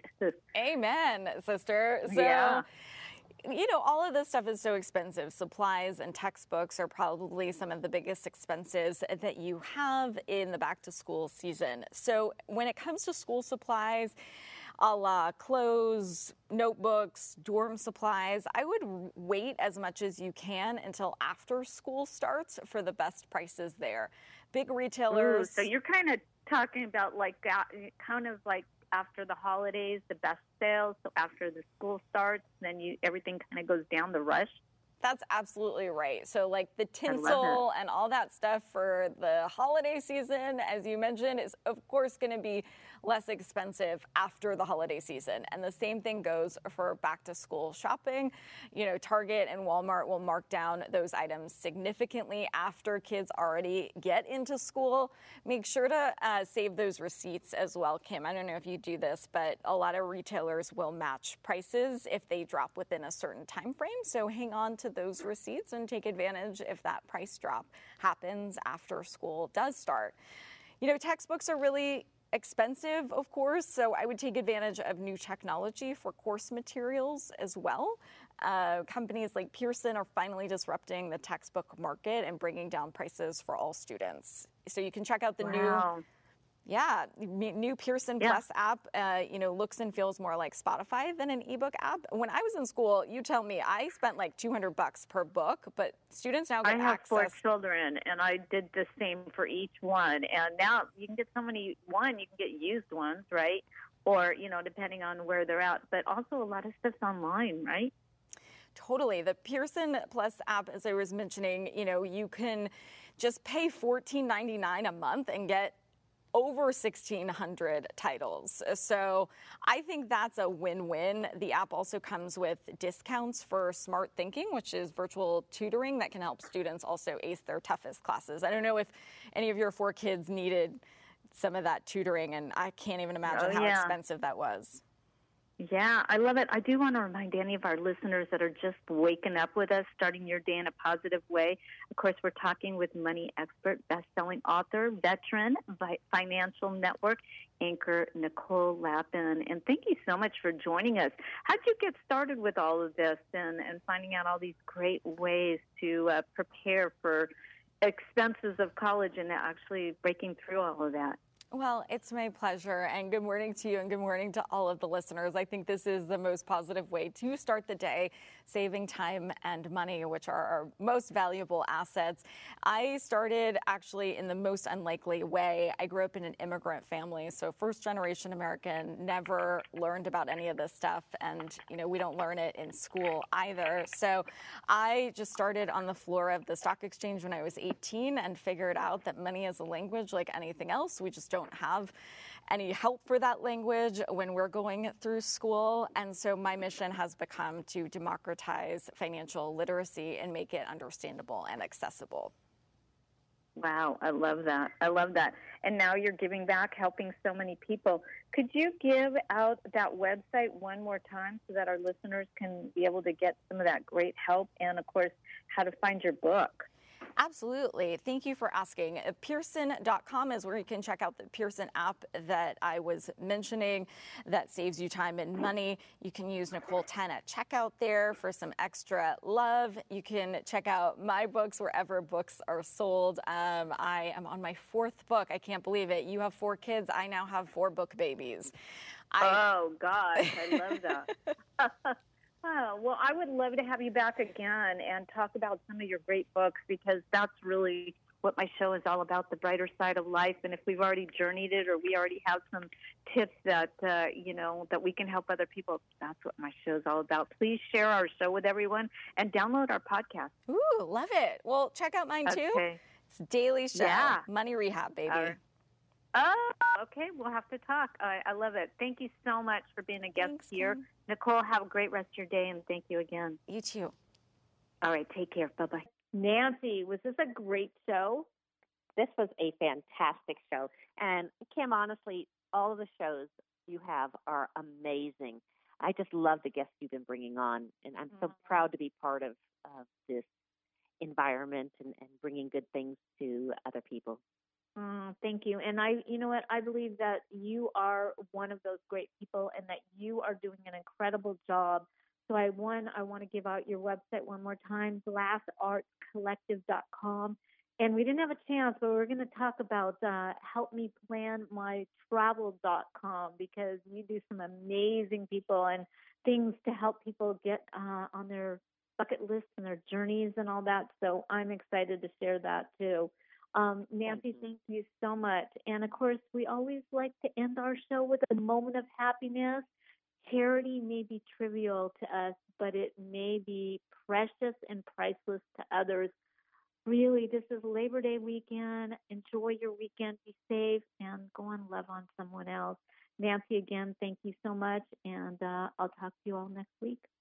Amen, sister. So, yeah. you know, all of this stuff is so expensive. Supplies and textbooks are probably some of the biggest expenses that you have in the back-to-school season. So when it comes to school supplies, a la clothes, notebooks, dorm supplies, I would wait as much as you can until after school starts for the best prices there. Big retailers. Ooh, so you're kind of talking about like kind of like after the holidays, the best sales. So after the school starts, then you everything kind of goes down the rush. That's absolutely right. So like the tinsel and all that stuff for the holiday season, as you mentioned, is of course going to be less expensive after the holiday season. And the same thing goes for back to school shopping. You know, Target and Walmart will mark down those items significantly after kids already get into school. Make sure to uh, save those receipts as well, Kim. I don't know if you do this, but a lot of retailers will match prices if they drop within a certain time frame. So hang on to those receipts and take advantage if that price drop happens after school does start. You know, textbooks are really expensive, of course, so I would take advantage of new technology for course materials as well. Uh, companies like Pearson are finally disrupting the textbook market and bringing down prices for all students. So you can check out the wow. new Yeah, new Pearson yeah. Plus app, uh, you know, looks and feels more like Spotify than an ebook app. When I was in school, you tell me, I spent like two hundred bucks per book, but students now get access. I have four children, and I did the same for each one. And now you can get so many, one, you can get used ones, right? Or, you know, depending on where they're at. But also a lot of stuff's online, right? Totally. The Pearson Plus app, as I was mentioning, you know, you can just pay fourteen ninety-nine a month and get over sixteen hundred titles. So I think that's a win-win. The app also comes with discounts for Smart Thinking, which is virtual tutoring that can help students also ace their toughest classes. I don't know if any of your four kids needed some of that tutoring, and I can't even imagine oh, how yeah. expensive that was. Yeah, I love it. I do want to remind any of our listeners that are just waking up with us, starting your day in a positive way. Of course, we're talking with money expert, best-selling author, veteran, financial network anchor, Nicole Lapin. And thank you so much for joining us. How did you get started with all of this and, and finding out all these great ways to uh, prepare for expenses of college and actually breaking through all of that? Well, it's my pleasure, and good morning to you, and good morning to all of the listeners. I think this is the most positive way to start the day, saving time and money, which are our most valuable assets. I started actually in the most unlikely way. I grew up in an immigrant family, so first-generation American, never learned about any of this stuff, and, you know, we don't learn it in school either. So I just started on the floor of the stock exchange when I was eighteen and figured out that money is a language like anything else. We just don't don't have any help for that language when we're going through school. And so my mission has become to democratize financial literacy and make it understandable and accessible. Wow, I love that. I love that. And now you're giving back, helping so many people. Could you give out that website one more time so that our listeners can be able to get some of that great help and, of course, how to find your book? Absolutely. Thank you for asking. Pearson dot com is where you can check out the Pearson app that I was mentioning that saves you time and money. You can use Nicole ten at checkout there for some extra love. You can check out my books wherever books are sold. Um, I am on my fourth book. I can't believe it. You have four kids. I now have four book babies. I... Oh, gosh. I love that. Oh, well, I would love to have you back again and talk about some of your great books, because that's really what my show is all about, the brighter side of life. And if we've already journeyed it or we already have some tips that, uh, you know, that we can help other people, that's what my show is all about. Please share our show with everyone and download our podcast. Ooh, love it. Well, check out mine, too. Okay. It's Daily Show. Yeah. Money Rehab, baby. Uh, Oh, okay. We'll have to talk. I, I love it. Thank you so much for being a guest Thanks, here. Kim. Nicole, have a great rest of your day, and thank you again. You too. All right. Take care. Bye-bye. Nancy, was this a great show? This was a fantastic show. And Kim, honestly, all of the shows you have are amazing. I just love the guests you've been bringing on, and I'm so proud to be part of, of this environment and, and bringing good things to other people. Mm, thank you. And I, you know what, I believe that you are one of those great people and that you are doing an incredible job. So I, one, I want to give out your website one more time, glass arts collective dot com. And we didn't have a chance, but we're going to talk about uh, help me plan my travel dot com, because you do some amazing people and things to help people get uh, on their bucket lists and their journeys and all that. So I'm excited to share that too. Um, Nancy, thank you so much. And of course, we always like to end our show with a moment of happiness. Charity may be trivial to us, but it may be precious and priceless to others. Really, this is Labor Day weekend. Enjoy your weekend, be safe, and go and love on someone else. Nancy, again, thank you so much, and uh, I'll talk to you all next week.